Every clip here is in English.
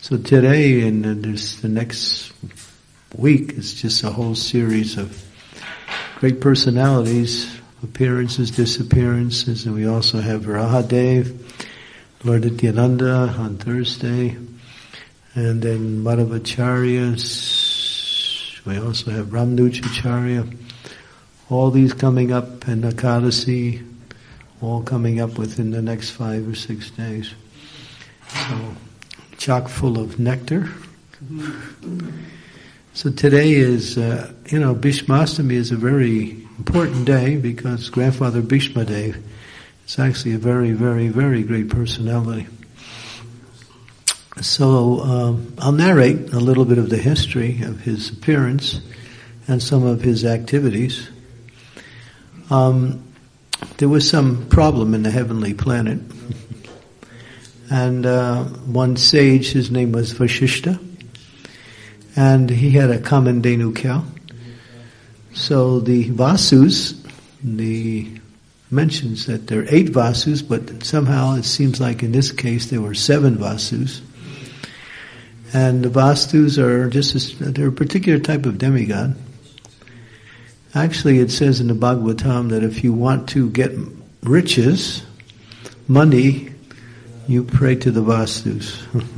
So today and there's the next week, it's just a whole series of great personalities, appearances, disappearances, and we also have Varahadev, Lord Nityananda on Thursday, and then Madhavacharyas. We also have Ramnucharya. All these coming up, and Ekadasi, all coming up within the next 5 or 6 days. So, chock full of nectar. So today is, Bhishmastami is a very important day because Grandfather Bhishma Dev is actually a very, very, very great personality. So I'll narrate a little bit of the history of his appearance and some of his activities. There was some problem in the heavenly planet. And one sage, his name was Vasishta, and he had a Kamandenu cow. So the Vasus, mentions that there are 8 Vasus, but somehow it seems like in this case there were 7 Vasus. And the Vasus are they're a particular type of demigod. Actually, it says in the Bhagavatam that if you want to get riches, money, you pray to the Vasus.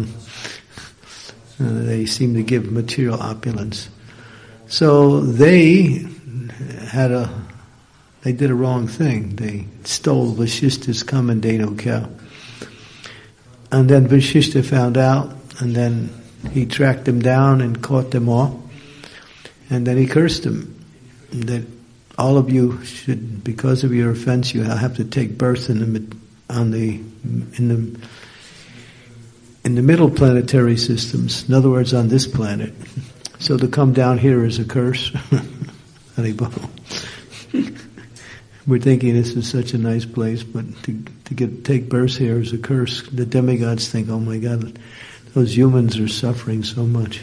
They seem to give material opulence. So they did a wrong thing. They stole Vasishta's Kamandenu cow. And then Vasishta found out, and then he tracked them down and caught them all. And then he cursed them that all of you should, because of your offense, you have to take birth in the middle planetary systems, in other words, on this planet. So to come down here is a curse. We're thinking this is such a nice place, but to take birth here is a curse. The demigods think, oh my God, those humans are suffering so much.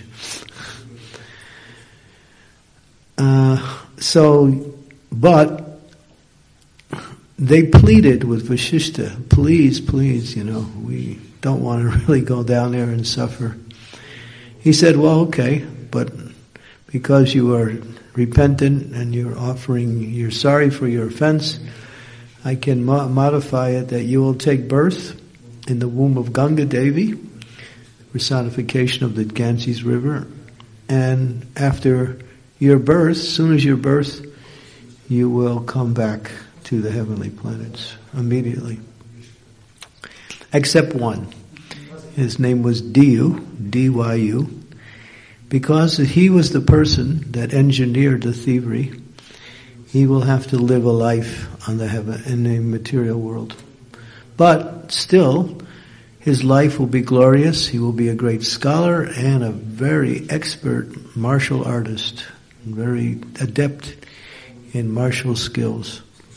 But they pleaded with Vasishta, please, we don't want to really go down there and suffer. He said, well, okay, but because you are repentant and you're sorry for your offense, I can modify it that you will take birth in the womb of Ganga Devi, personification of the Ganges River, and after your birth, as soon as your birth, you will come back to the heavenly planets immediately. Except one. His name was Dyu, D-Y-U, because he was the person that engineered the thievery. He will have to live a life in the material world. But still, his life will be glorious. He will be a great scholar and a very expert martial artist, very adept in martial skills.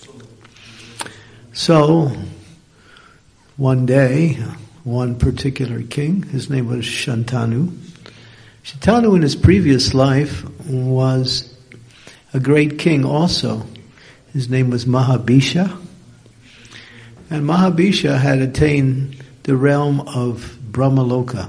So, one day, one particular king, his name was Shantanu. Shantanu in his previous life was a great king also. His name was Mahabhisha. And Mahabhisha had attained the realm of Brahmaloka.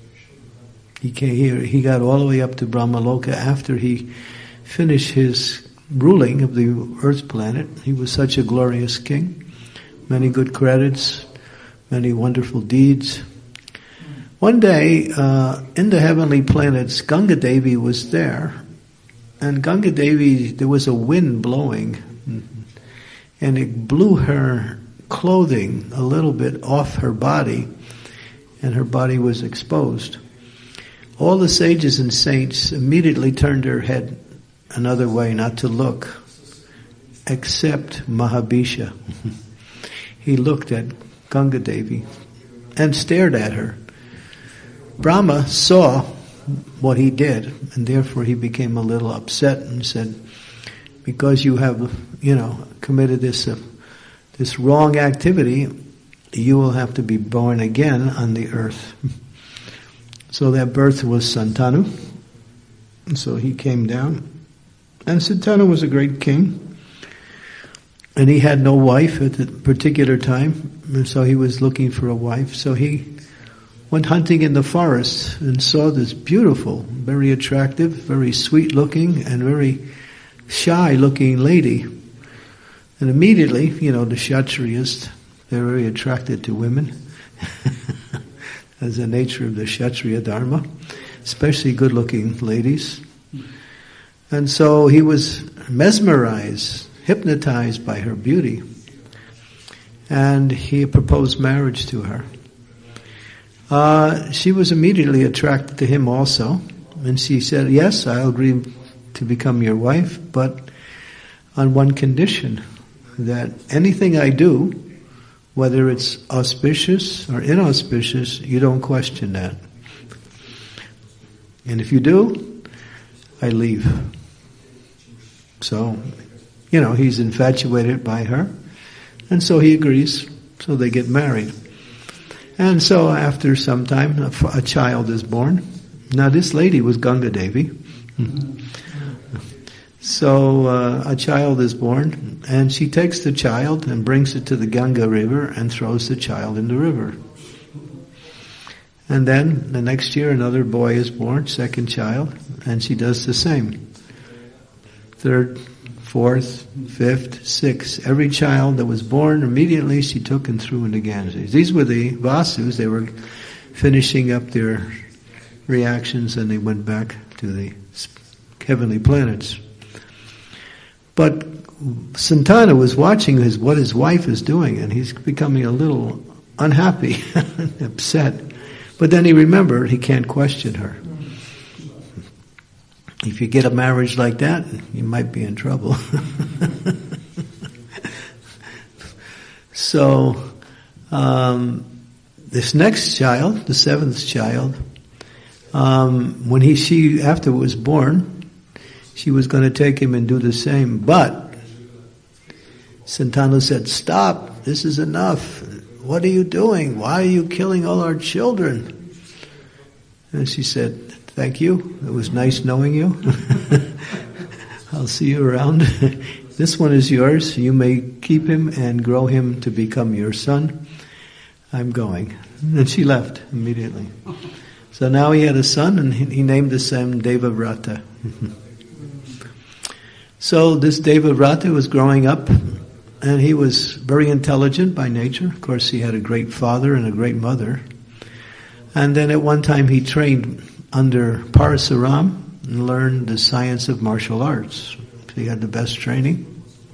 He got all the way up to Brahmaloka after he finished his ruling of the earth planet. He was such a glorious king. Many good credits, many wonderful deeds. One day, in the heavenly planets, Ganga Devi was there. And Ganga Devi, there was a wind blowing. And it blew her clothing a little bit off her body. And her body was exposed. All the sages and saints immediately turned their head another way, not to look, except Mahabhisha. He looked at Ganga Devi and stared at her. Brahma saw what he did, and therefore he became a little upset and said, because you have, committed this wrong activity, you will have to be born again on the earth. So that birth was Santanu. And so he came down. And Santanu was a great king. And he had no wife at the particular time. And so he was looking for a wife. So he went hunting in the forest and saw this beautiful, very attractive, very sweet-looking, and very shy-looking lady. And immediately, the Kshatriyas, they're very attracted to women. As the nature of the Kshatriya Dharma, especially good-looking ladies. And so he was mesmerized, hypnotized by her beauty. And he proposed marriage to her. She was immediately attracted to him also. And she said, yes, I'll agree to become your wife, but on one condition, that anything I do, whether it's auspicious or inauspicious, you don't question that. And if you do, I leave. So, he's infatuated by her. And so he agrees. So they get married. And so after some time, a child is born. Now this lady was Ganga Devi. So a child is born, and she takes the child and brings it to the Ganga river and throws the child in the river. And then the next year another boy is born, second child, and she does the same. Third, fourth, fifth, sixth. Every child that was born, immediately she took and threw into Ganges. These were the Vasus. They were finishing up their reactions and they went back to the heavenly planets. But Santana was watching what his wife is doing, and he's becoming a little unhappy, upset. But then he remembered he can't question her. If you get a marriage like that, you might be in trouble. So, this next child, the seventh child, when she after was born, she was going to take him and do the same, but Santanu said, stop, this is enough. What are you doing? Why are you killing all our children? And she said, thank you. It was nice knowing you. I'll see you around. This one is yours. You may keep him and grow him to become your son. I'm going. And she left immediately. So now he had a son, and he named the son Devavrata. So this Devavrata was growing up, and he was very intelligent by nature. Of course, he had a great father and a great mother. And then at one time he trained under Parasuram and learned the science of martial arts. So he had the best training.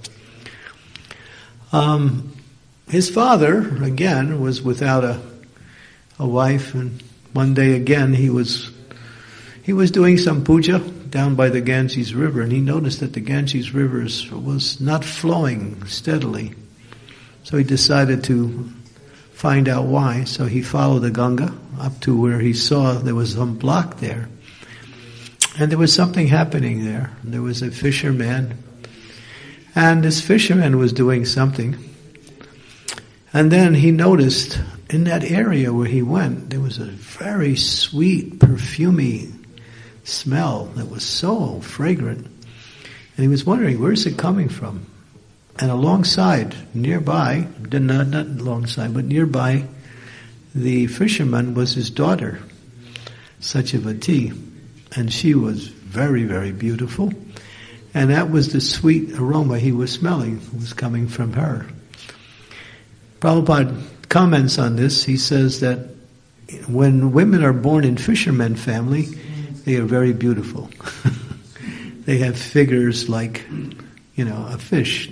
His father, again, was without a wife, and one day again he was doing some puja down by the Ganges River, and he noticed that the Ganges River was not flowing steadily. So he decided to find out why. So he followed the Ganga up to where he saw there was some block there. And there was something happening there. There was a fisherman, and this fisherman was doing something. And then he noticed in that area where he went, there was a very sweet, perfumey smell that was so fragrant. And he was wondering, where is it coming from? And alongside, nearby, not alongside, but nearby, the fisherman was his daughter, Satyavati. And she was very, very beautiful. And that was the sweet aroma he was smelling, was coming from her. Prabhupada comments on this. He says that when women are born in fisherman family, they are very beautiful. They have figures like, a fish,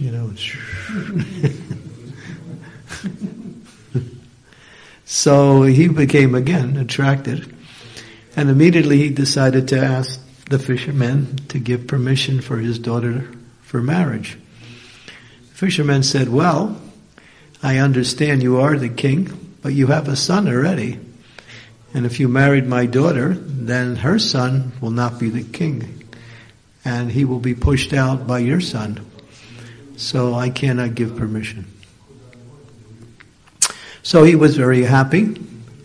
So he became again attracted, and immediately he decided to ask the fisherman to give permission for his daughter for marriage. The fisherman said, well, I understand you are the king, but you have a son already. And if you married my daughter, then her son will not be the king. And he will be pushed out by your son. So I cannot give permission. So he was very unhappy.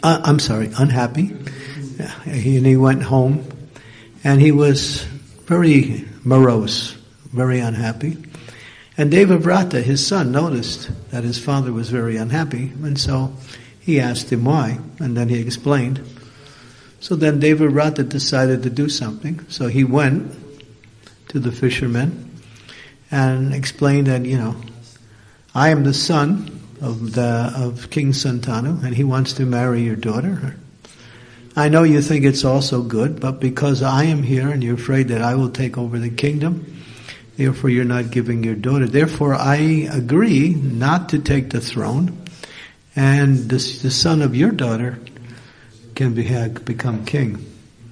And he went home. And he was very morose, very unhappy. And Devavrata, his son, noticed that his father was very unhappy. And so he asked him why, and then he explained. So then Devavrata decided to do something. So he went to the fishermen and explained that, I am the son of King Santanu, and he wants to marry your daughter. I know you think it's also good, but because I am here and you're afraid that I will take over the kingdom, therefore you're not giving your daughter. Therefore I agree not to take the throne, and the son of your daughter can become king.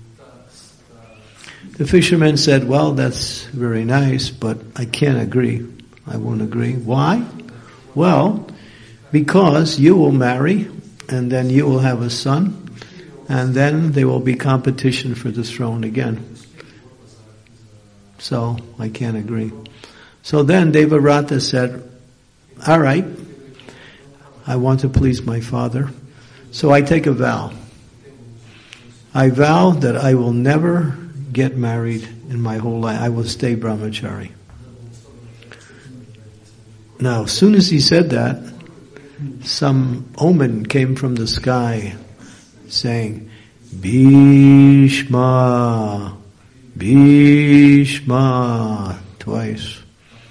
The fisherman said, well, that's very nice, but I can't agree. I won't agree. Why? Well, because you will marry, and then you will have a son, and then there will be competition for the throne again. So, I can't agree. So then Devavrata said, all right, I want to please my father, so I take a vow. I vow that I will never get married in my whole life. I will stay brahmachari. Now, as soon as he said that, some omen came from the sky saying, Bhishma, Bhishma, twice.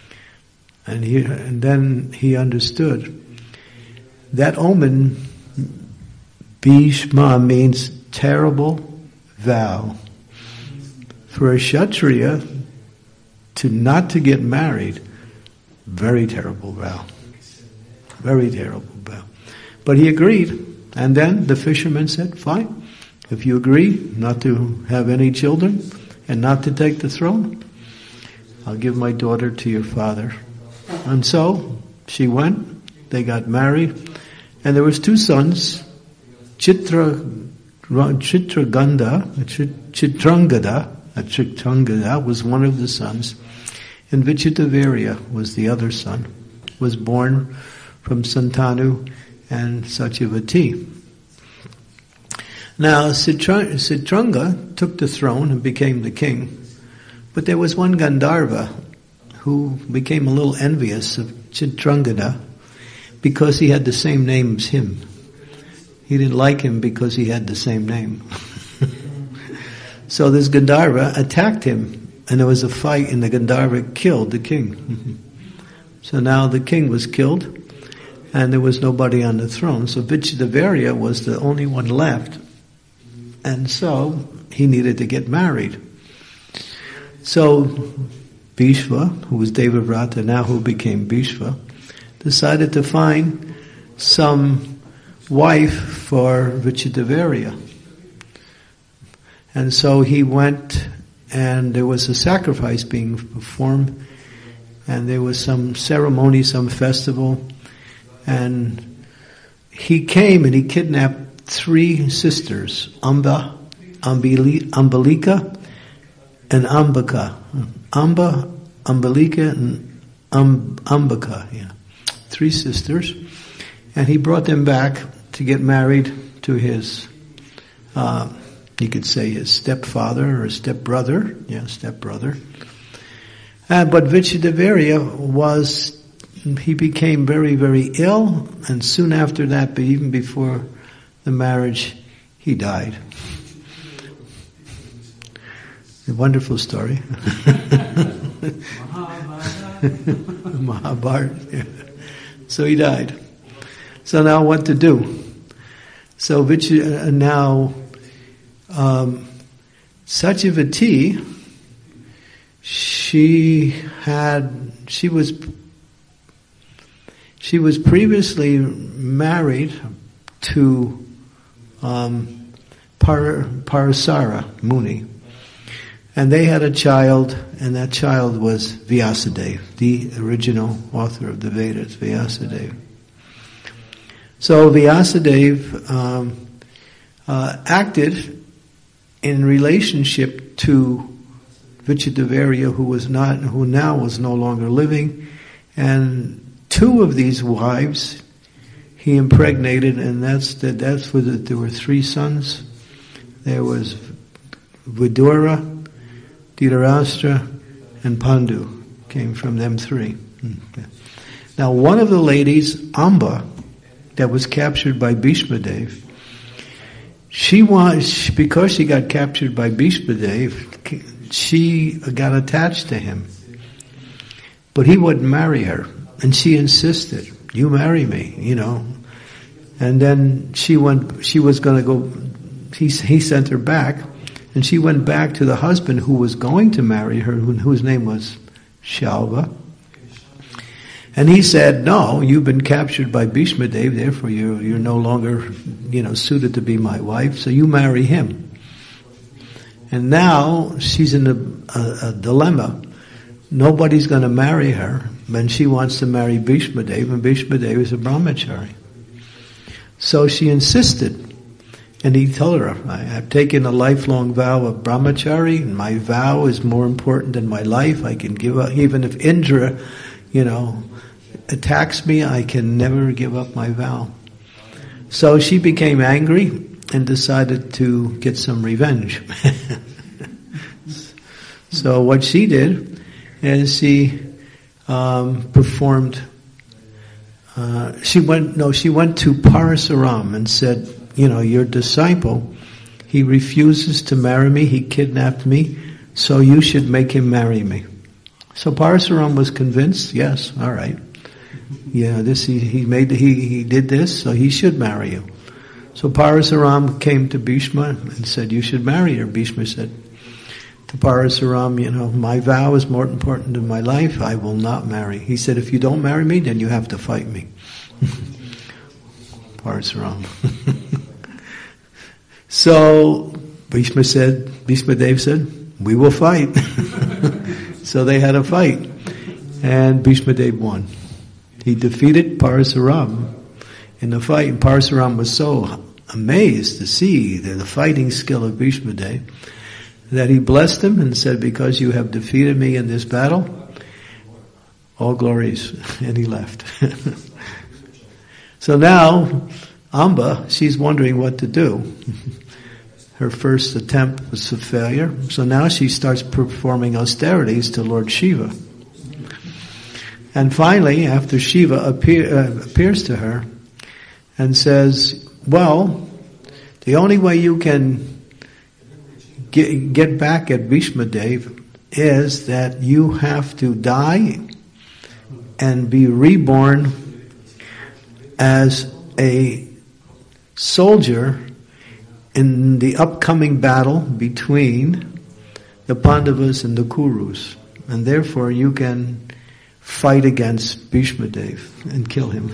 And then he understood. That omen, Bhishma, means terrible vow. For a Kshatriya not to get married, very terrible vow. Very terrible vow. But he agreed. And then the fisherman said, fine, if you agree not to have any children and not to take the throne, I'll give my daughter to your father. And so she went, they got married, and there was two sons, Chitrangada was one of the sons, and Vichitavirya was the other son, was born from Santanu and Satyavati. Now Chitranga took the throne and became the king, but there was one Gandharva who became a little envious of Chitrangada because he had the same name as him. He didn't like him because he had the same name. So this Gandharva attacked him, and there was a fight, and the Gandharva killed the king. So now the king was killed, and there was nobody on the throne. So Vichitavirya was the only one left, and so he needed to get married. So Bhishma, who was Devavrata, now who became Bhishma, decided to find some wife for Vichitavirya. And so he went, and there was a sacrifice being performed, and there was some ceremony, some festival, and he came and he kidnapped 3 sisters, Amba, Ambalika, and Ambika. Amba, Ambalika, and Ambika, 3 sisters, and he brought them back to get married to his, you could say his stepfather or stepbrother, stepbrother. But Vichitavirya he became very, very ill, and soon after that, but even before the marriage, he died. A wonderful story. Mahabharata. Yeah. So he died. So now what to do? So Satyavati, she was previously married to Parasara Muni, and they had a child, and that child was Vyasadeva, the original author of the Vedas, Vyasadeva. So Vyasadeva acted in relationship to Vichitavirya, who now was no longer living, and 2 of these wives he impregnated, and that's for there were 3 sons. There was Vidura, Dhritarashtra, and Pandu came from them 3. Okay. Now one of the ladies, Amba, that was captured by Bhishma Dev. Because she got captured by Bhishma Dev, she got attached to him. But he wouldn't marry her. And she insisted, you marry me, And then he sent her back, and she went back to the husband who was going to marry her, whose name was Shalva. And he said, no, you've been captured by Bhishma Dev, therefore you're no longer, suited to be my wife, so you marry him. And now she's in a dilemma. Nobody's going to marry her, and she wants to marry Bhishma Dev, and Bhishma Dev is a brahmachari. So she insisted, and he told her, I've taken a lifelong vow of brahmachari, and my vow is more important than my life. I can give up, even if Indra, attacks me, I can never give up my vow. So she became angry and decided to get some revenge. So what she did is she performed. She went to Parasaram and said, your disciple, he refuses to marry me, he kidnapped me, so you should make him marry me. So Parasaram was convinced, yes, all right. Yeah, he did this, so he should marry you. So Parasaram came to Bhishma and said, you should marry her. Bhishma said to Parasaram, my vow is more important than my life, I will not marry. He said, if you don't marry me, then you have to fight me. Parasaram. So Bhishma Dev said, we will fight. So they had a fight, and Bhishma Dev won. He defeated Parasaram in the fight, and Parasaram was so amazed to see the fighting skill of Bhishma Dev that he blessed him and said, because you have defeated me in this battle, all glories, and he left. So now, Amba, she's wondering what to do. Her first attempt was a failure, so now she starts performing austerities to Lord Shiva. And finally, after Shiva appears to her and says, well, the only way you can get back at Bhishma Dev is that you have to die and be reborn as a soldier in the upcoming battle between the Pandavas and the Kurus. And therefore you can fight against Bhishma Dev and kill him.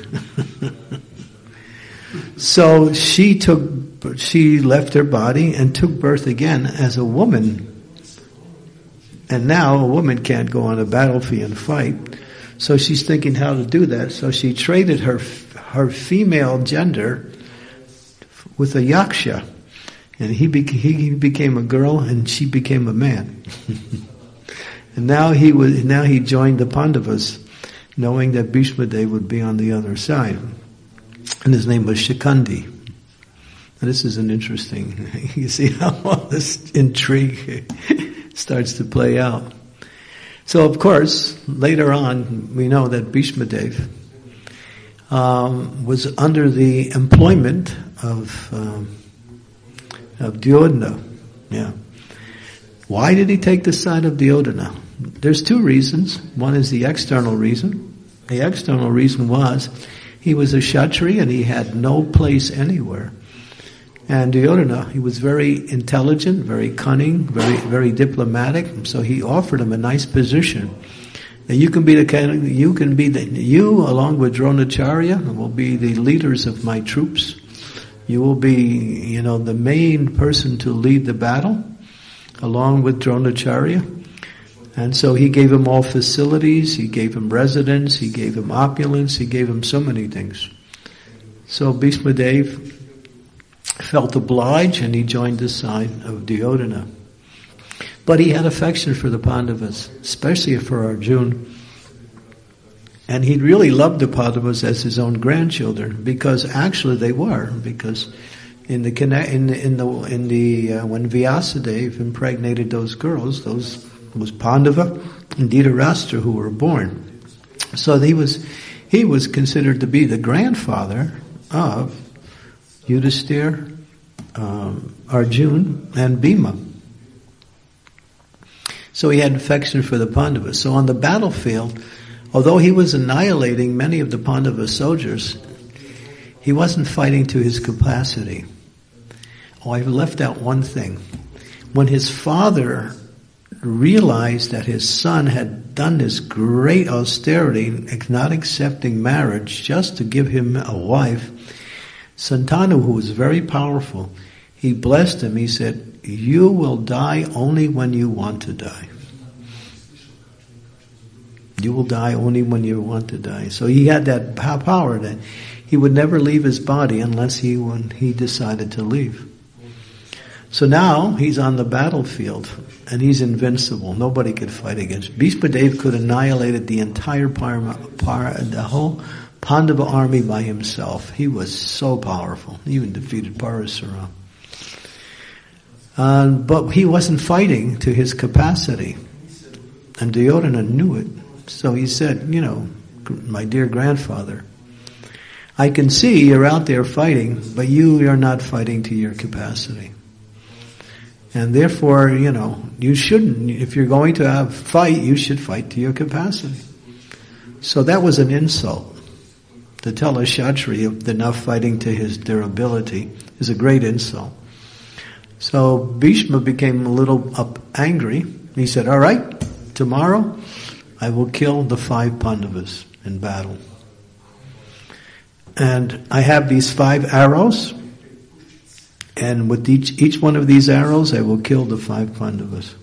So she left her body and took birth again as a woman. And now a woman can't go on a battlefield and fight. So she's thinking how to do that. So she traded her female gender with a yaksha. And he became a girl and she became a man. And now he joined the Pandavas, knowing that Bhishma Dev would be on the other side. And his name was Shikandi. And this is an interesting, you see how all this intrigue starts to play out. So of course, later on, we know that Bhishma Dev was under the employment of Duryodhana. Yeah. Why did he take the side of Duryodhana? There's two reasons. One is the external reason. The external reason was he was a Kshatriya and he had no place anywhere. And Duryodhana, he was very intelligent, very cunning, very, very diplomatic. So he offered him a nice position. And you along with Dronacharya will be the leaders of my troops. You will be, the main person to lead the battle, along with Dronacharya. And so he gave him all facilities, he gave him residence, he gave him opulence, he gave him so many things. So Bhishma Dev felt obliged and he joined the side of Duryodhana. But he had affection for the Pandavas, especially for Arjuna. And he really loved the Pandavas as his own grandchildren, because actually they were, because when Vyasadeva impregnated those girls, those was Pandava and Dhritarashtra who were born. So he was considered to be the grandfather of Yudhisthira, Arjuna, and Bhima. So he had affection for the Pandavas. So on the battlefield, although he was annihilating many of the Pandava soldiers, he wasn't fighting to his capacity. Oh, I've left out one thing. When his father realized that his son had done this great austerity, not accepting marriage just to give him a wife, Santanu, who was very powerful, he blessed him. He said, "You will die only when you want to die. You will die only when you want to die." So he had that power that he would never leave his body unless when he decided to leave. So now he's on the battlefield and he's invincible. Nobody could fight against. Bhishmadev could annihilate the entire the whole Pandava army by himself. He was so powerful. He even defeated Parasura. But he wasn't fighting to his capacity. And Duryodhana knew it. So he said, "My dear grandfather, I can see you're out there fighting, but you are not fighting to your capacity. And therefore, you shouldn't, if you're going to fight, you should fight to your capacity." So that was an insult. To tell a Kshatriya they're not fighting to their ability is a great insult. So Bhishma became a little angry. He said, "All right, tomorrow I will kill the 5 Pandavas in battle. And I have these 5 arrows, and with each one of these arrows I will kill the 5 Pandavas."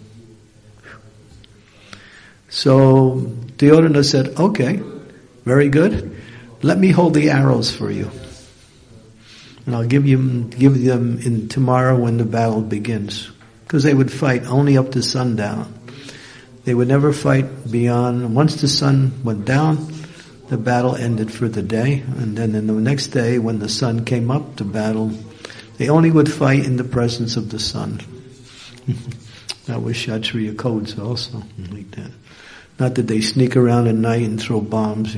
So Duryodhana said, "Okay, very good. Let me hold the arrows for you. And I'll give them in tomorrow when the battle begins." Because they would fight only up to sundown. They would never fight beyond, once the sun went down, the battle ended for the day. And then in the next day, when the sun came up, the battle, they only would fight in the presence of the sun. That was Kshatriya codes also, like that. Not that they sneak around at night and throw bombs,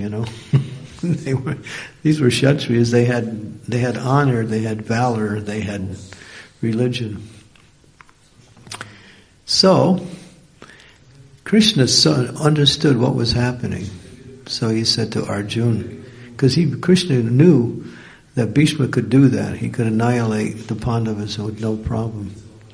These were Kshatriyas. They had honor, they had valor, they had religion. So Krishna understood what was happening. So he said to Arjuna, because Krishna knew that Bhishma could do that. He could annihilate the Pandavas with no problem.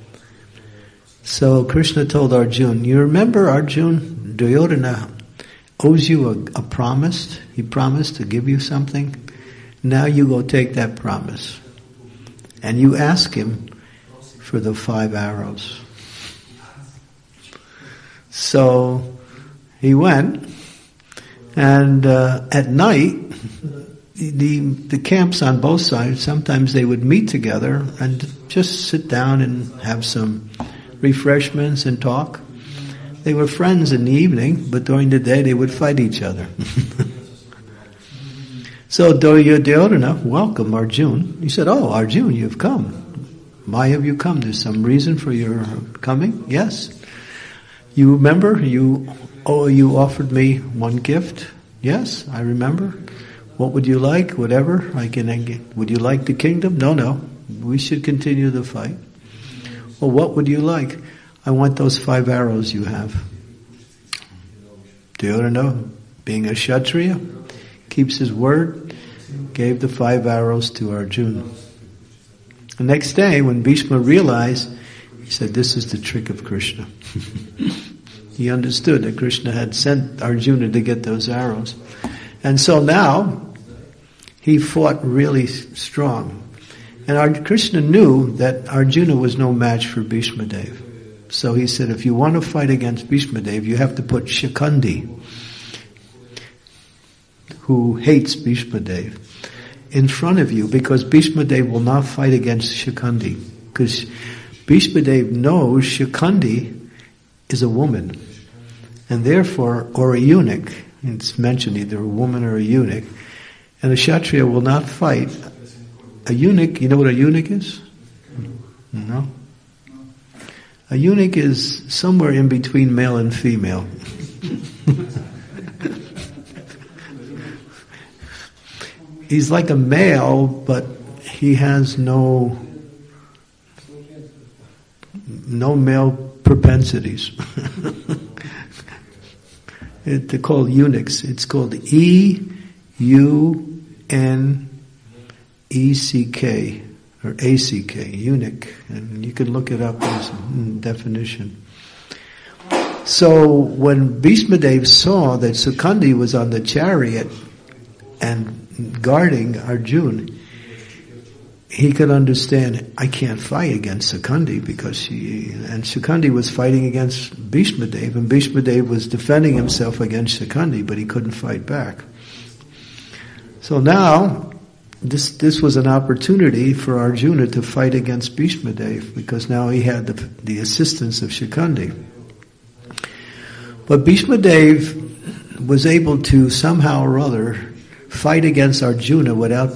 So Krishna told Arjuna, "You remember, Arjuna, Duryodhana owes you a promise. He promised to give you something. Now you go take that promise. And you ask him for the 5 arrows." So he went, and at night, the camps on both sides, sometimes they would meet together and just sit down and have some refreshments and talk. They were friends in the evening, but during the day they would fight each other. So Duryodhana welcomed Arjuna. He said, "Oh, Arjuna, you've come. Why have you come? There's some reason for your coming?" "Yes." "You remember you offered me one gift?" "Yes, I remember." "What would you like? Whatever I can get. Would you like the kingdom?" No. We should continue the fight." "Well, what would you like?" "I want those 5 arrows you have." Duryodhana, being a Kshatriya, keeps his word, gave the 5 arrows to Arjuna. The next day, when Bhishma realized, he said, "This is the trick of Krishna." He understood that Krishna had sent Arjuna to get those arrows. And so now, he fought really strong. And Krishna knew that Arjuna was no match for Bhishma Dev. So he said, if you want to fight against Bhishma Dev, you have to put Shikandi, who hates Bhishma Dev, in front of you, because Bhishma Dev will not fight against Shikandi. Because Bhishma Dev knows Shikandi is a woman, and therefore, or a eunuch. It's mentioned either a woman or a eunuch. And a Kshatriya will not fight a eunuch. You know what a eunuch is? No? A eunuch is somewhere in between male and female. he's like a male, but he has no male propensities. They're called eunuchs. It's called E-U-N-E-C-K or A-C-K, eunuch. And you can look it up as definition. So when Bhishmadev saw that Sukandi was on the chariot and guarding Arjuna, he could understand, I can't fight against Sukandi because Sukandi was fighting against Bhishmadev, and Bhishmadev was defending himself against Sukandi, but he couldn't fight back. So now, this was an opportunity for Arjuna to fight against Bhishmadev, because now he had the assistance of Sukandi. But Bhishmadev was able to somehow or other fight against Arjuna without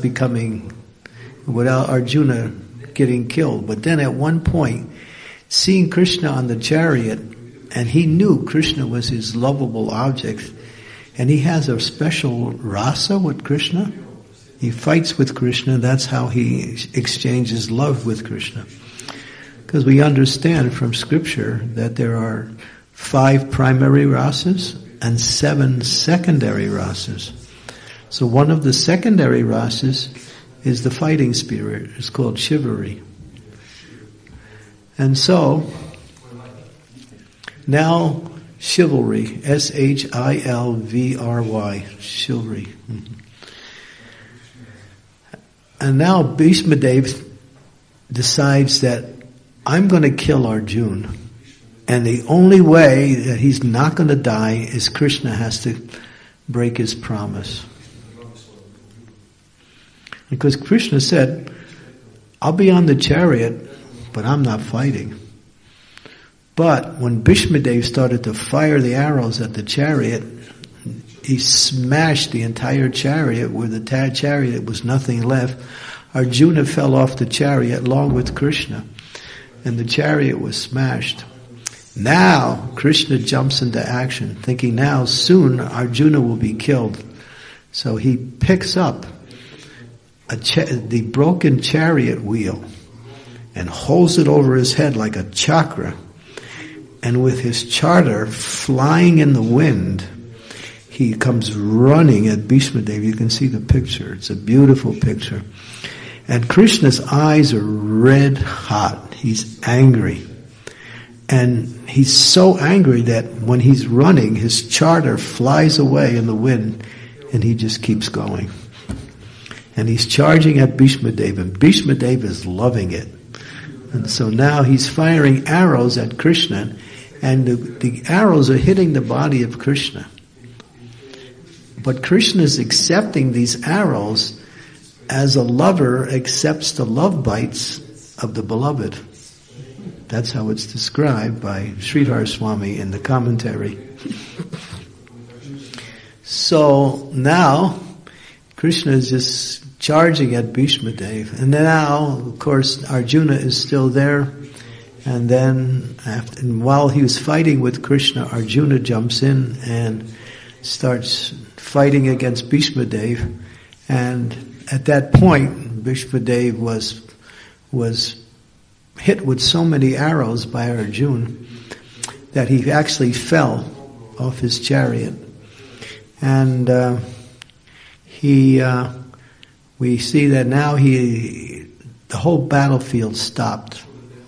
Arjuna getting killed. But then at one point, seeing Krishna on the chariot, and he knew Krishna was his lovable object, and he has a special rasa with Krishna. He fights with Krishna, that's how he exchanges love with Krishna. Because we understand from scripture that there are 5 primary rasas and 7 secondary rasas. So one of the secondary rasas is the fighting spirit. It's called chivalry. And so, now chivalry, S-H-I-L-V-R-Y, chivalry. And now Bhishmadev decides that I'm going to kill Arjuna. And the only way that he's not going to die is Krishna has to break his promise. Because Krishna said, I'll be on the chariot, but I'm not fighting. But when Bhishmadev started to fire the arrows at the chariot, he smashed the entire chariot where the chariot was nothing left. Arjuna fell off the chariot along with Krishna, and the chariot was smashed. Now Krishna jumps into action, thinking now soon Arjuna will be killed. So he picks up the broken chariot wheel and holds it over his head like a chakra. And with his charter flying in the wind, he comes running at Bhishmadev. You can see the picture. It's a beautiful picture. And Krishna's eyes are red hot. He's angry. And he's so angry that when he's running, his charter flies away in the wind, and he just keeps going. And he's charging at Bhishmadev, and Bhishmadev is loving it. And so now he's firing arrows at Krishna, and the arrows are hitting the body of Krishna. But Krishna is accepting these arrows as a lover accepts the love bites of the beloved. That's how it's described by Sridhar Swami in the commentary. So now, Krishna is just charging at Bhishmadev. And now, of course, Arjuna is still there. And then, while he was fighting with Krishna, Arjuna jumps in and starts fighting against Bhishmadev. And at that point, Bhishmadev was hit with so many arrows by Arjuna that he actually fell off his chariot. And we see that now the whole battlefield stopped.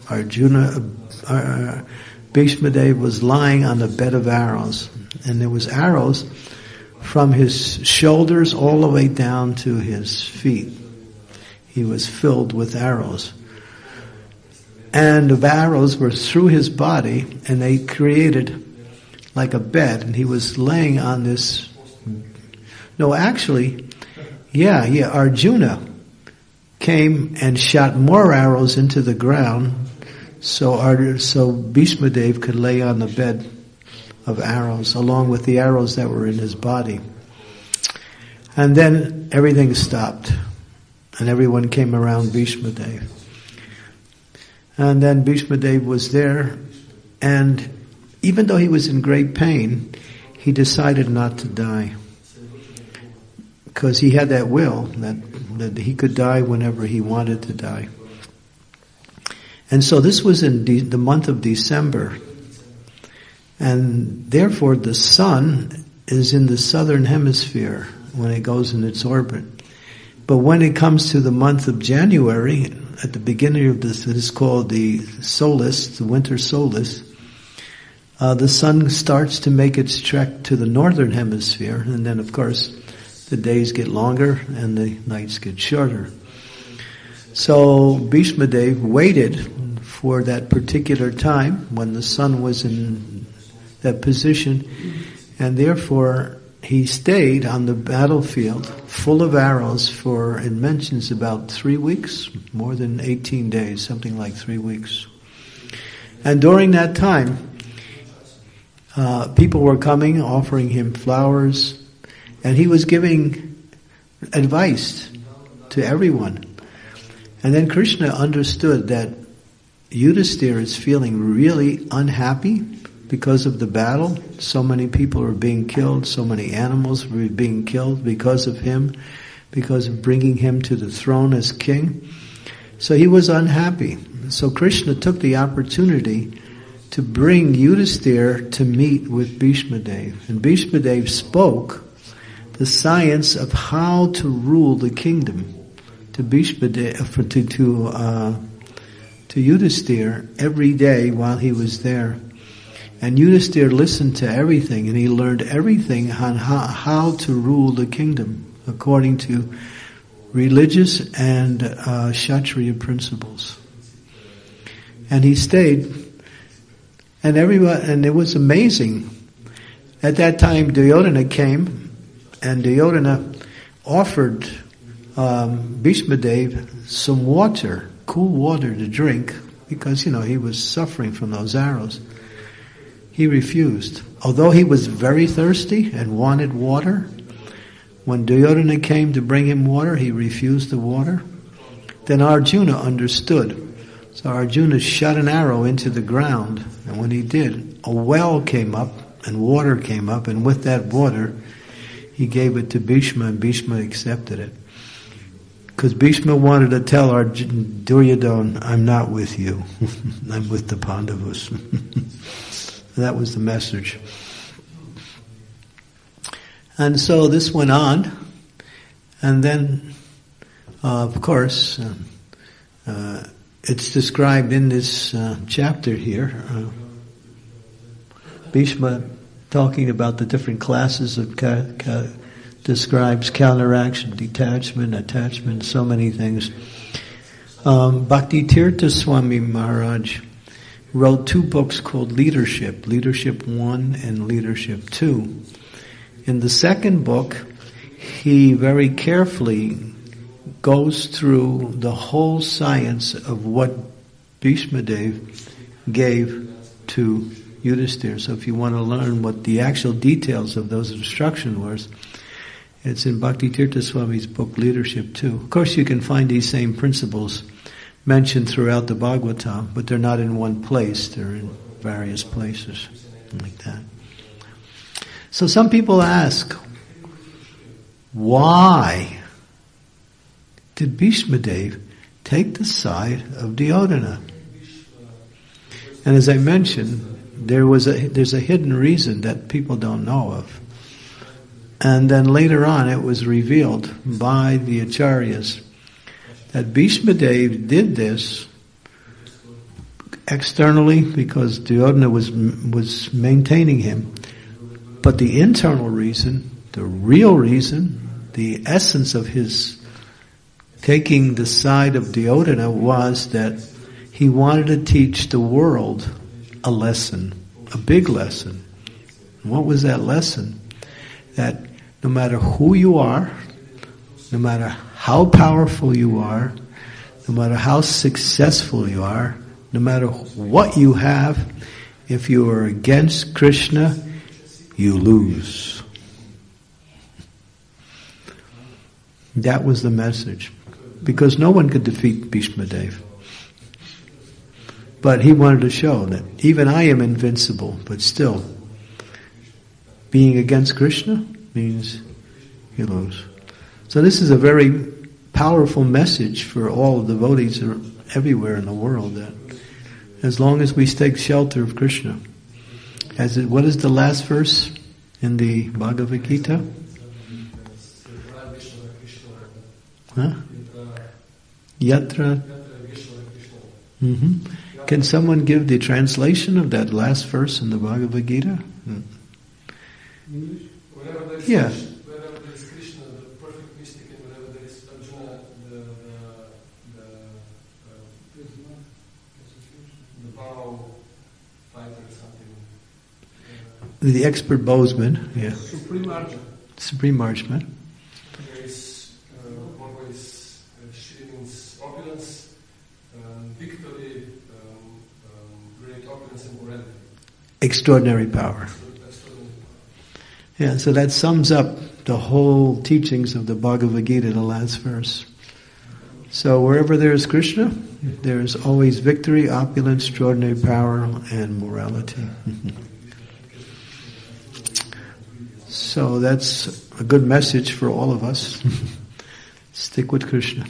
Bhishmadev was lying on a bed of arrows, and there was arrows from his shoulders all the way down to his feet. He was filled with arrows. And the arrows were through his body, and they created like a bed, and he was laying on this. No, actually, Arjuna came and shot more arrows into the ground, so Bhishmadev could lay on the bed of arrows, along with the arrows that were in his body. And then everything stopped, and everyone came around Bhishmadev. And then Bhishmadev was there, and even though he was in great pain, he decided not to die. because he had that will that he could die whenever he wanted to die. And so this was in the month of December, and therefore the sun is in the southern hemisphere when it goes in its orbit. But when it comes to the month of January, at the beginning of this, it is called the solstice, the winter solstice, the sun starts to make its trek to the northern hemisphere, and then of course the days get longer and the nights get shorter. So Bhishma Dev waited for that particular time when the sun was in that position, and therefore he stayed on the battlefield full of arrows for, it mentions, about 3 weeks, more than 18 days, something like 3 weeks. And during that time, people were coming, offering him flowers, and he was giving advice to everyone. And then Krishna understood that Yudhisthira is feeling really unhappy because of the battle. So many people were being killed, so many animals were being killed because of him, because of bringing him to the throne as king. So he was unhappy. So Krishna took the opportunity to bring Yudhisthira to meet with Bhishma Dev. And Bhishma Dev spoke the science of how to rule the kingdom to Bhishma Dev, to Yudhisthira every day while he was there. And Yudhisthira listened to everything, and he learned everything on how to rule the kingdom according to religious and Kshatriya principles. And he stayed, and it was amazing. At that time, Duryodhana came, and Duryodhana offered Bhishma Dev some water, cool water to drink, because, he was suffering from those arrows. He refused. Although he was very thirsty and wanted water, when Duryodhana came to bring him water, he refused the water. Then Arjuna understood. So Arjuna shot an arrow into the ground, and when he did, a well came up and water came up, and with that water, he gave it to Bhishma, and Bhishma accepted it. Because Bhishma wanted to tell Duryodhana, I'm not with you. I'm with the Pandavas. That was the message. And so this went on, and then, of course, it's described in this chapter here, Bhishma talking about the different classes of describes counteraction, detachment, attachment, so many things. Bhakti Tirtha Swami Maharaj wrote 2 books called Leadership 1 and Leadership 2. In the second book, he very carefully goes through the whole science of what Bhishma Dev gave to Yudhisthira. So if you want to learn what the actual details of those instructions were, it's in Bhakti Tirtha Swami's book Leadership 2. Of course, you can find these same principles mentioned throughout the Bhagavatam, but they're not in one place, they're in various places, like that. So some people ask, why did Bhishma Dev take the side of Duryodhana? And as I mentioned, there's a hidden reason that people don't know of. And then later on it was revealed by the Acharyas that Bhishma Dev did this externally because Duryodhana was maintaining him. But the internal reason, the real reason, the essence of his taking the side of Duryodhana was that he wanted to teach the world a lesson, a big lesson. And what was that lesson? That no matter who you are, no matter how powerful you are, no matter how successful you are, no matter what you have, if you are against Krishna, you lose. That was the message. Because no one could defeat Bhishma Dev. But he wanted to show that even I am invincible, but still, being against Krishna means you lose. So this is a very powerful message for all devotees everywhere in the world, that as long as we take shelter of Krishna, what is the last verse in the Bhagavad Gita? Huh? Yatra. Mm-hmm. Can someone give the translation of that last verse in the Bhagavad Gita? Yeah. Wherever there is Krishna, the perfect mystic, and wherever there is Arjuna, the bow fighter or something. The expert bowsman, yeah. Supreme Arjuna. Supreme Arjuna. There is always Shriman's opulence, victory, great opulence and morality. Extraordinary power. Yeah, so that sums up the whole teachings of the Bhagavad Gita, the last verse. So wherever there is Krishna, there is always victory, opulence, extraordinary power, and morality. So that's a good message for all of us. Stick with Krishna.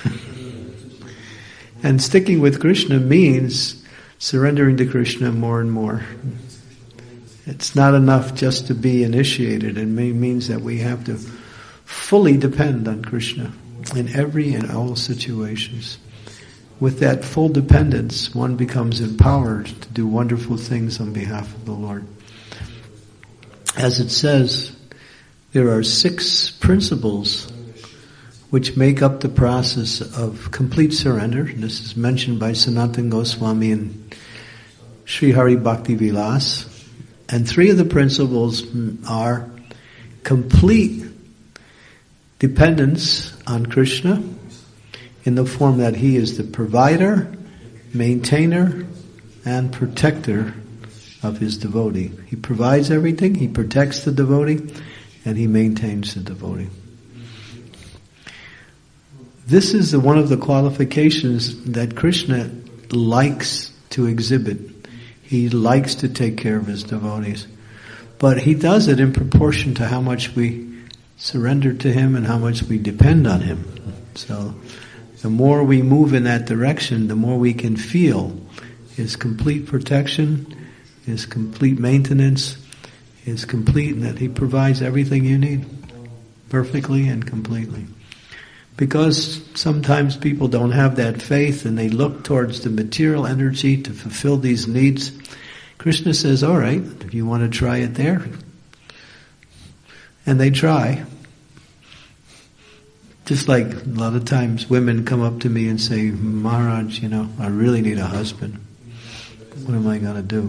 And sticking with Krishna means surrendering to Krishna more and more. It's not enough just to be initiated. It means that we have to fully depend on Krishna in every and all situations. With that full dependence, one becomes empowered to do wonderful things on behalf of the Lord. As it says, there are 6 principles which make up the process of complete surrender. This is mentioned by Sanatana Goswami and Sri Hari Bhakti Vilas. And 3 of the principles are complete dependence on Krishna in the form that He is the provider, maintainer, and protector of His devotee. He provides everything, He protects the devotee, and He maintains the devotee. This is one of the qualifications that Krishna likes to exhibit. He likes to take care of His devotees. But He does it in proportion to how much we surrender to Him and how much we depend on Him. So the more we move in that direction, the more we can feel His complete protection, His complete maintenance, His complete, and that He provides everything you need perfectly and completely. Because sometimes people don't have that faith and they look towards the material energy to fulfill these needs. Krishna says, all right, if you want to try it there. And they try. Just like a lot of times women come up to me and say, Maharaj, I really need a husband. What am I going to do?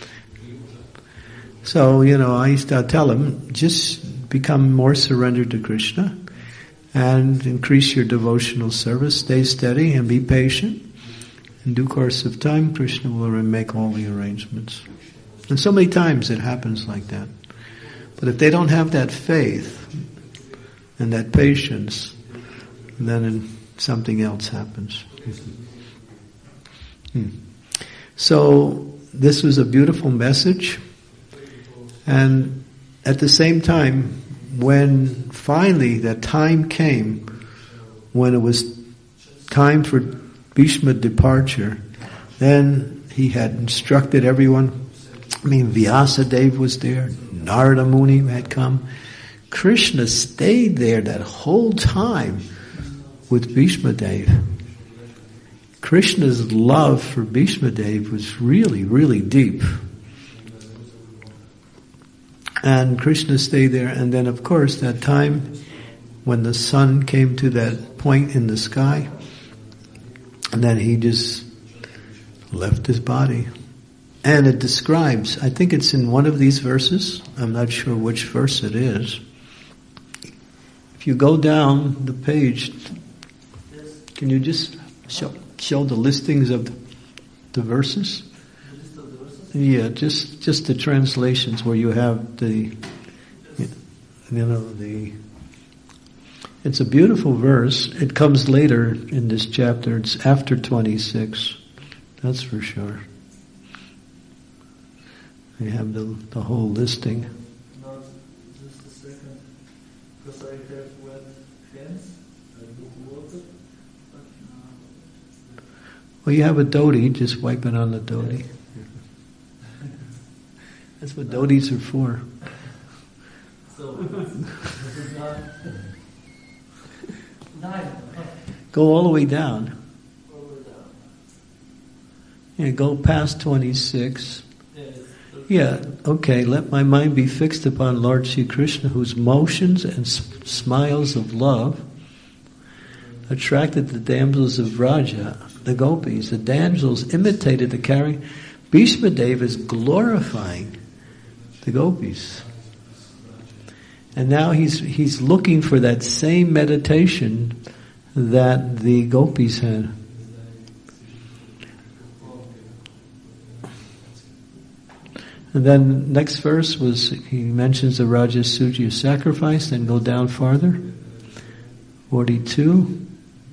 So, I used to tell them, just become more surrendered to Krishna. And increase your devotional service, stay steady and be patient. In due course of time, Krishna will make all the arrangements. And so many times it happens like that. But if they don't have that faith and that patience, then something else happens. So this was a beautiful message. And at the same time, when finally that time came, when it was time for Bhishma departure, then he had instructed everyone. Vyasadeva was there, Narada Muni had come. Krishna stayed there that whole time with Bhishma Deva. Krishna's love for Bhishma Deva was really, really deep. And Krishna stayed there, and then of course that time when the sun came to that point in the sky, and then he just left his body. And it describes, I think it's in one of these verses, I'm not sure which verse it is. If you go down the page, can you just show the listings of the verses? Yeah, just the translations where you have it's a beautiful verse. It comes later in this chapter. It's after 26. That's for sure. You have the whole listing. No, just a second, because I have read Well, you have a dhoti, just wipe it on the dhoti. That's what dhotis are for. Go all the way down. Yeah, go past 26. Yeah, okay, let my mind be fixed upon Lord Sri Krishna, whose motions and smiles of love attracted the damsels of Vraja, the gopis. The damsels imitated the carrying. Bhishma Dev is glorifying the gopis. And now he's looking for that same meditation that the gopis had. And then next verse he mentions the Rajasuya sacrifice, then go down farther. 42.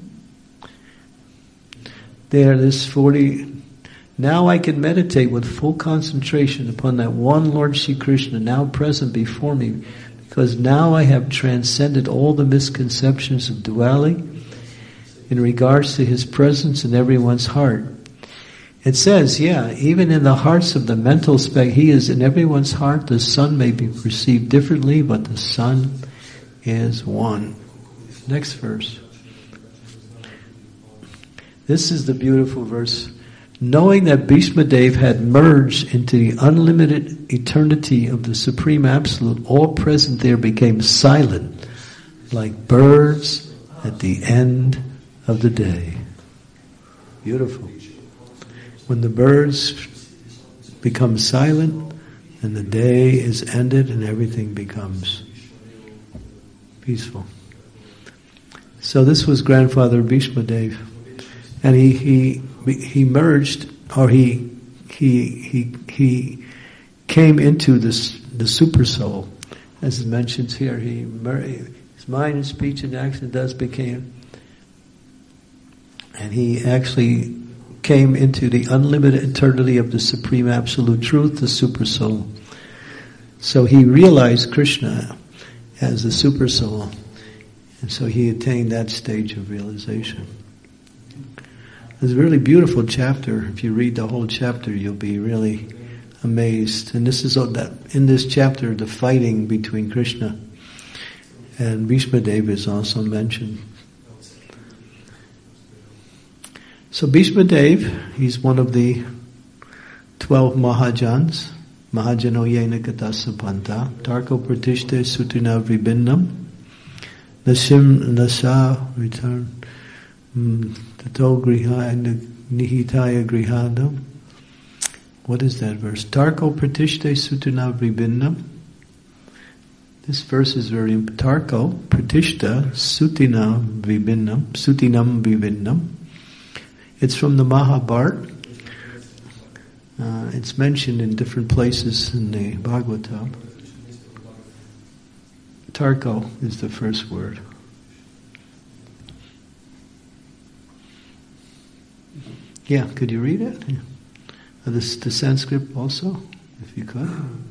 This 40. Now I can meditate with full concentration upon that one Lord Sri Krishna now present before me, because now I have transcended all the misconceptions of duality in regards to his presence in everyone's heart. It says, even in the hearts of the mental he is in everyone's heart. The sun may be perceived differently, but the sun is one. Next verse. This is the beautiful verse. Knowing that Bhishma Dev had merged into the unlimited eternity of the Supreme Absolute, all present there became silent, like birds at the end of the day. Beautiful. When the birds become silent, and the day is ended, and everything becomes peaceful. So this was Grandfather Bhishma Dev, and he merged, or he came into the super soul, as it mentions here. His mind and speech and action became, and he actually came into the unlimited eternity of the Supreme Absolute Truth, the Super Soul. So he realized Krishna as the Super Soul, and so he attained that stage of realization. It's a really beautiful chapter. If you read the whole chapter, you'll be really amazed. And this is that in this chapter, the fighting between Krishna and Bhishma Dev is also mentioned. So Bhishma Dev, he's one of the 12 Mahajans. Mahajano yena katasa panta, tarko pratishte sutina vibhinnam, nasim nasa return, tato griha nihitaya grihadam. What is that verse? Tarko pratishte sutina vibhinnam. This verse is very important. Tarko pratishta sutina vibhinnam, sutinam vibhinnam. It's from the Mahabharata. It's mentioned in different places in the Bhagavatam. Tarko is the first word. Yeah, could you read it? Yeah. The Sanskrit also, if you could.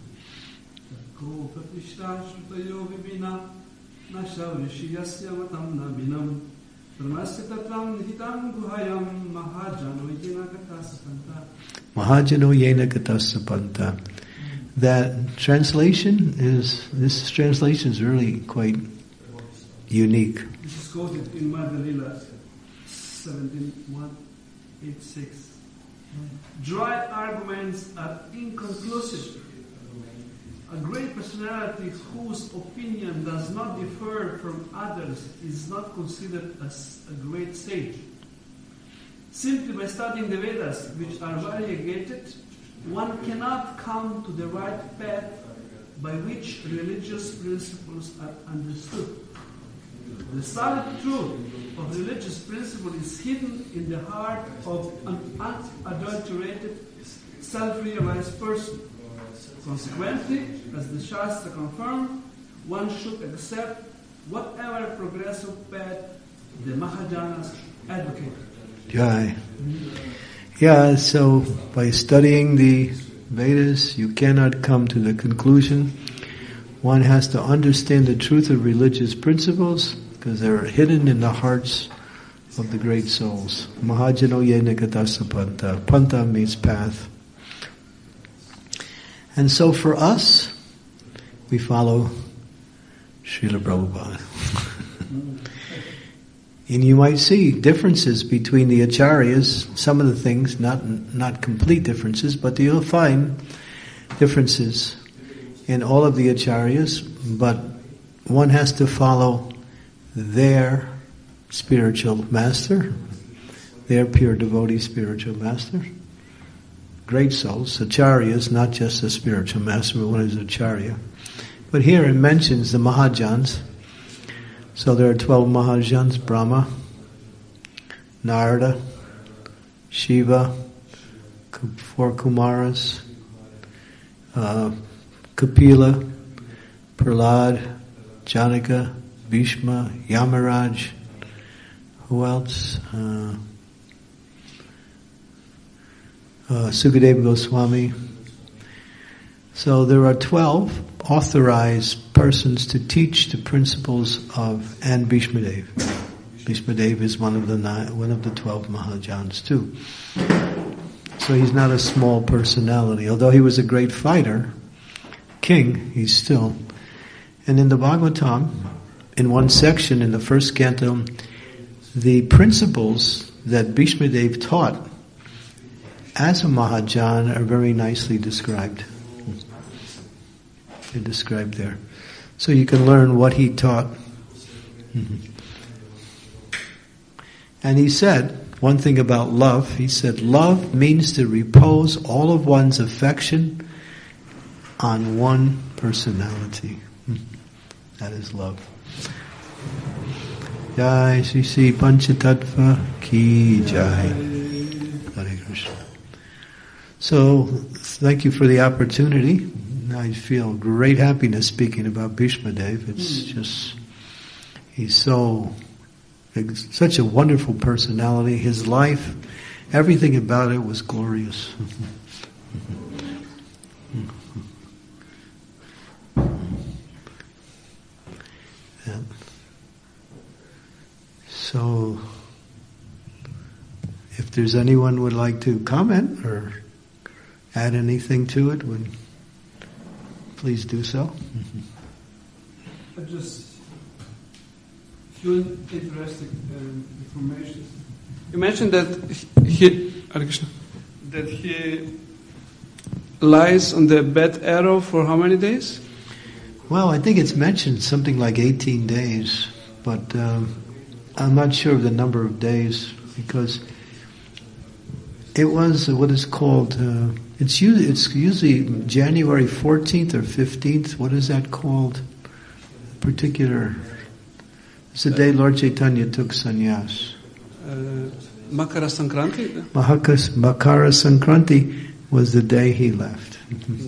Mahajano yena katasapanta. That translation this translation is really quite unique. This is quoted in Madhya-lila 17:186. Dry arguments are inconclusive. A great personality whose opinion does not differ from others is not considered as a great sage. Simply by studying the Vedas, which are variegated, one cannot come to the right path by which religious principles are understood. The solid truth of religious principle is hidden in the heart of an unadulterated, self-realized person. Consequently, as the Shastra confirmed, one should accept whatever progressive path the Mahajanas advocate. Jai. Yeah, so by studying the Vedas, you cannot come to the conclusion. One has to understand the truth of religious principles, because they're hidden in the hearts of the great souls. Mahajano ye nikatasa panta. Panta means path. And so for us, we follow Srila Prabhupada. And you might see differences between the acharyas, some of the things, not complete differences, but you'll find differences in all of the acharyas, but one has to follow their spiritual master, their pure devotee spiritual master. Great souls, acharyas, not just a spiritual master, but one is acharya. But here it mentions the Mahajans. So there are 12 Mahajans: Brahma, Narada, Shiva, 4 Kumaras, Kapila, Prahlad, Janaka, Bhishma, Yamaraj. Who else? Sukadeva Goswami. So there are 12 authorized persons to teach the principles of, and Bhishma Dev. Bhishma Dev is one of the 12 Mahajans too. So he's not a small personality. Although he was a great fighter, king, he's still. And in the Bhagavatam, in one section, in the first canto, the principles that Bhishma Dev taught as a Mahajan are very nicely described. They're described there. So you can learn what he taught. And he said, one thing about love, he said, love means to repose all of one's affection on one personality. That is love. Jai Shri Shri Panchatattva Ki Jai. Hare Krishna. So, thank you for the opportunity. I feel great happiness speaking about Bhishma Dev. It's just, he's such a wonderful personality. His life, everything about it was glorious. Yeah. So, if there's anyone would like to comment or add anything to it, please do so. Just few interesting information. You mentioned that he lies on the bed arrow for how many days? Well, I think it's mentioned something like 18 days, but I'm not sure of the number of days, because it was what is called, it's usually January 14th or 15th. What is that called? It's the day Lord Chaitanya took sannyas. Makara Sankranti? Makara Sankranti was the day he left.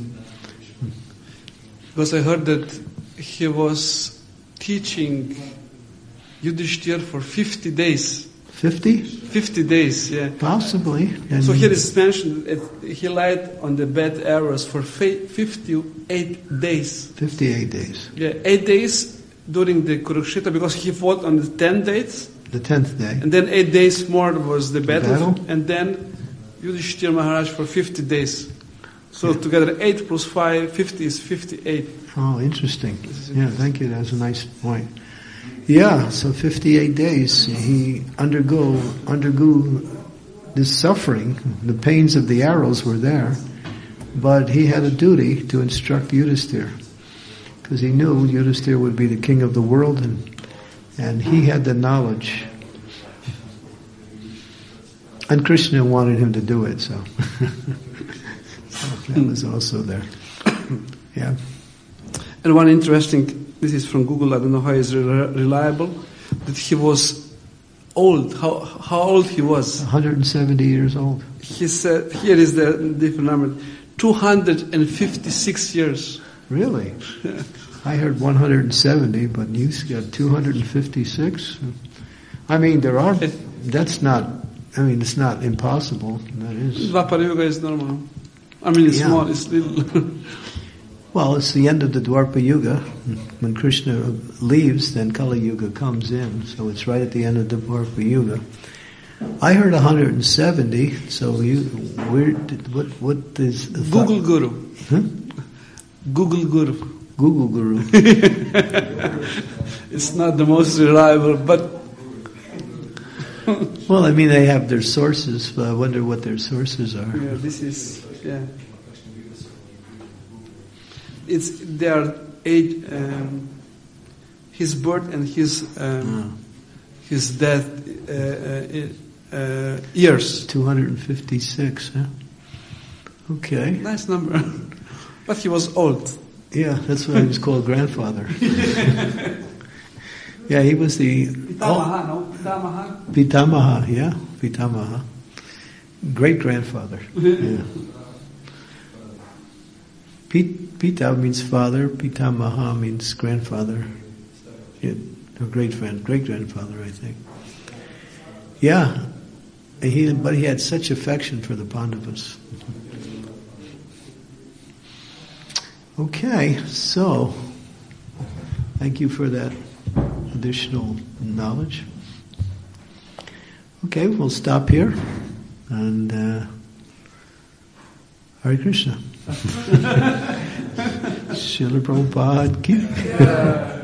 Because I heard that he was teaching Yudhishthira for 50 days. 50? 50 days, yeah. Possibly. And so here is mentioned, he lied on the bed arrows for 58 days. 58 days. Yeah, 8 days during the Kurukshetra, because he fought on the 10th days. The 10th day. And then 8 days more was the battle. And then Yudhishthira Maharaj for 50 days. So together 8 plus 5, 50 is 58. Oh, interesting. Yeah, thank you. That's a nice point. Yeah, so 58 days he undergo this suffering. The pains of the arrows were there, but he had a duty to instruct Yudhishthira, because he knew Yudhishthira would be the king of the world, and he had the knowledge. And Krishna wanted him to do it, so that was also there. Yeah. And one interesting, this is from Google, I don't know how it's reliable, that he was old. How old he was? 170 years old. He said, here is the different number, 256 years. Really? I heard 170, but you got 256? I mean, it's not impossible. That is. Dvapara Yuga is normal. I mean, it's small, it's little. Well, it's the end of the Dwapara Yuga. When Krishna leaves, then Kali Yuga comes in. So it's right at the end of the Dwapara Yuga. I heard 170. So what is the Google Guru? Huh? Google Guru. Google Guru. It's not the most reliable, but well, I mean, they have their sources. But I wonder what their sources are. yeah, this is It's their age, his birth and his death years. 256. Huh? Okay. Nice number, but he was old. Yeah, that's why he was called grandfather. Yeah, he was the Pitamaha, no? Pitamaha? Pitamaha, yeah, Pitamaha. Great grandfather. Yeah. Pita means father, Pitamaha means grandfather. Yeah, or great grandfather, I think. Yeah, but he had such affection for the Pandavas. Okay, so thank you for that additional knowledge. Okay, we'll stop here, and Hare Krishna. Srila Prabhupada ki.